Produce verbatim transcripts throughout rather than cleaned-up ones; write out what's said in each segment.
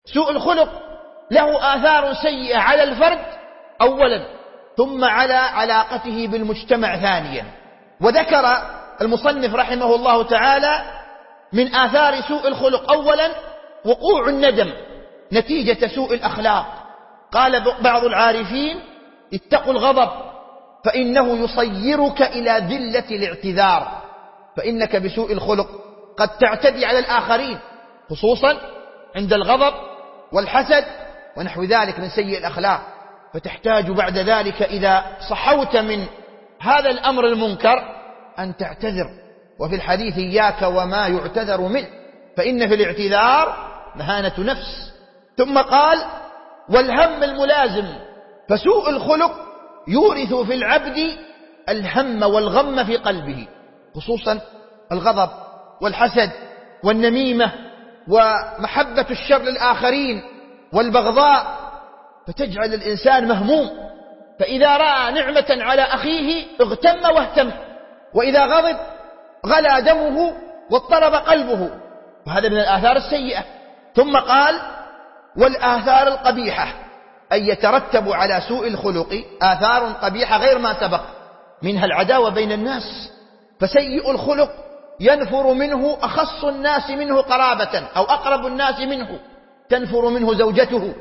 سوء الخلق له آثار سيئة على الفرد أولا، ثم على علاقته بالمجتمع ثانيا. وذكر المصنف رحمه الله تعالى من آثار سوء الخلق أولا وقوع الندم نتيجة سوء الأخلاق. قال بعض العارفين: اتقوا الغضب فإنه يصيرك إلى ذلة الاعتذار، فإنك بسوء الخلق قد تعتدي على الآخرين، خصوصا عند الغضب والحسد ونحو ذلك من سيء الأخلاق، فتحتاج بعد ذلك إذا صحوت من هذا الأمر المنكر أن تعتذر. وفي الحديث: إياك وما يعتذر منه، فإن في الاعتذار مهانة نفس. ثم قال: والهم الملازم، فسوء الخلق يورث في العبد الهم والغم في قلبه، خصوصا الغضب والحسد والنميمة ومحبة الشر للآخرين والبغضاء، فتجعل الإنسان مهموم، فإذا رأى نعمة على أخيه اغتم واهتم، وإذا غضب غلى دمه واضطرب قلبه، وهذا من الآثار السيئة. ثم قال: والآثار القبيحة، أي يترتب على سوء الخلق آثار قبيحة غير ما سبق، منها العداوة بين الناس، فسيء الخلق ينفر منه أخص الناس منه قرابة أو أقرب الناس منه، تنفر منه زوجته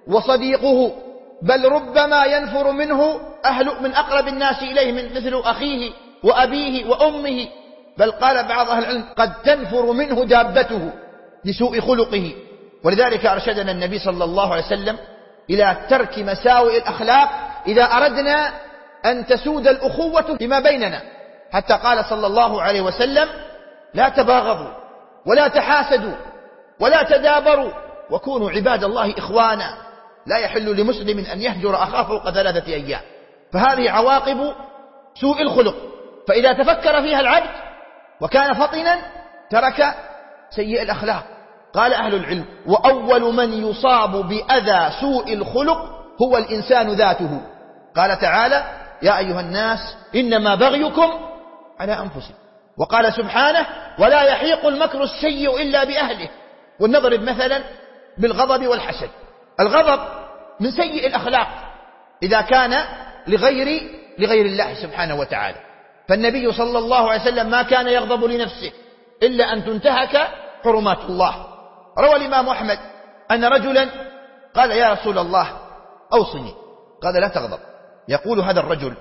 وصديقه، بل ربما ينفر منه أهل من أقرب الناس إليه من مثل أخيه وأبيه وأمه، بل قال بعض أهل العلم قد تنفر منه دابته لسوء خلقه. ولذلك أرشدنا النبي صلى الله عليه وسلم إلى ترك مساوئ الأخلاق إذا أردنا أن تسود الأخوة فيما بيننا، حتى قال صلى الله عليه وسلم: لا تباغضوا ولا تحاسدوا ولا تدابروا وكونوا عباد الله إخوانا، لا يحل لمسلم أن يهجر أخاه فوق ثلاثة أيام. فهذه عواقب سوء الخلق، فإذا تفكر فيها العبد وكان فطنا ترك سيء الأخلاق. قال أهل العلم: وأول من يصاب بأذى سوء الخلق هو الإنسان ذاته. قال تعالى: يا أيها الناس إنما بغيكم على أنفسكم. وقال سبحانه: ولا يحيق المكر السيء إلا بأهله. ونضرب مثلا بالغضب والحسد. الغضب من سيء الأخلاق إذا كان لغير لغير الله سبحانه وتعالى، فالنبي صلى الله عليه وسلم ما كان يغضب لنفسه إلا أن تنتهك حرمات الله. روى الإمام أحمد أن رجلا قال: يا رسول الله أوصني. قال: لا تغضب. يقول هذا الرجل: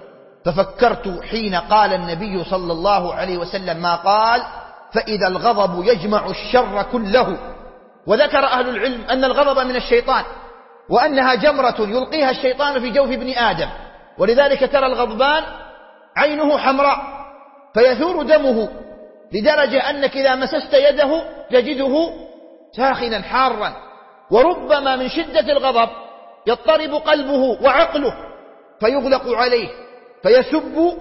ففكرت حين قال النبي صلى الله عليه وسلم ما قال: فإذا الغضب يجمع الشر كله. وذكر أهل العلم أن الغضب من الشيطان، وأنها جمرة يلقيها الشيطان في جوف ابن آدم، ولذلك ترى الغضبان عينه حمراء فيثور دمه، لدرجة أنك إذا مسست يده تجده ساخنا حارا، وربما من شدة الغضب يضطرب قلبه وعقله فيغلق عليه فيسب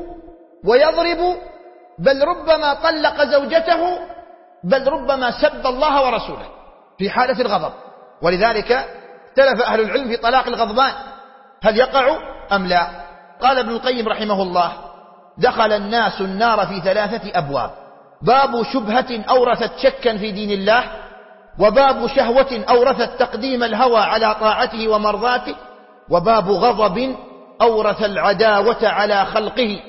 ويضرب، بل ربما طلق زوجته، بل ربما سب الله ورسوله في حالة الغضب. ولذلك اختلف أهل العلم في طلاق الغضبان، هل يقع أم لا؟ قال ابن القيم رحمه الله: دخل الناس النار في ثلاثة أبواب: باب شبهة أورثت شكا في دين الله، وباب شهوة أورثت تقديم الهوى على طاعته ومرضاته، وباب غضب أورث العداوة على خلقه.